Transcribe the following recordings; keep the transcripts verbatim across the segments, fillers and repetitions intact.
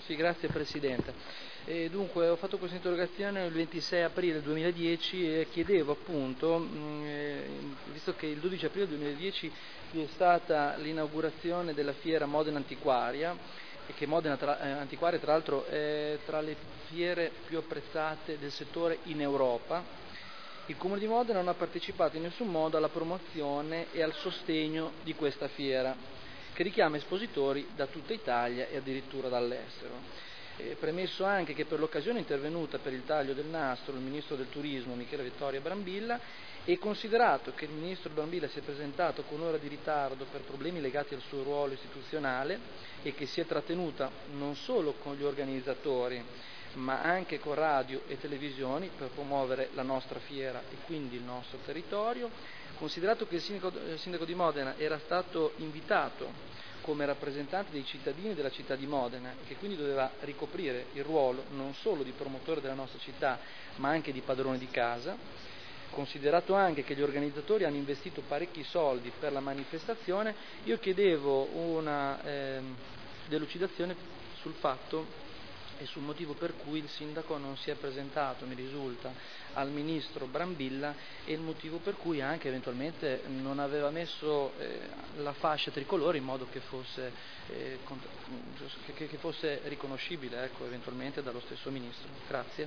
Sì, grazie Presidente. E dunque ho fatto questa interrogazione il ventisei aprile duemiladieci e chiedevo appunto, mh, eh, visto che il dodici aprile duemiladieci vi è stata l'inaugurazione della fiera Modena Antiquaria, e che Modena tra, eh, Antiquaria tra l'altro è tra le fiere più apprezzate del settore in Europa, il Comune di Modena non ha partecipato in nessun modo alla promozione e al sostegno di questa fiera, che richiama espositori da tutta Italia e addirittura dall'estero. Eh, premesso anche che per l'occasione è intervenuta per il taglio del nastro il Ministro del Turismo Michele Vittoria Brambilla, e considerato che il Ministro Brambilla si è presentato con un'ora di ritardo per problemi legati al suo ruolo istituzionale e che si è trattenuta non solo con gli organizzatori ma anche con radio e televisioni per promuovere la nostra fiera e quindi il nostro territorio, considerato che il sindaco, il sindaco di Modena era stato invitato come rappresentante dei cittadini della città di Modena e che quindi doveva ricoprire il ruolo non solo di promotore della nostra città ma anche di padrone di casa, considerato anche che gli organizzatori hanno investito parecchi soldi per la manifestazione, io chiedevo una eh, delucidazione sul fatto e sul motivo per cui il sindaco non si è presentato, mi risulta, al ministro Brambilla, e il motivo per cui anche eventualmente non aveva messo eh, la fascia tricolore in modo che fosse, eh, che, che fosse riconoscibile, ecco, eventualmente dallo stesso ministro. Grazie.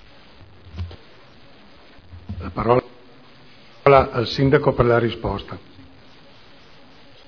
La parola al sindaco per la risposta.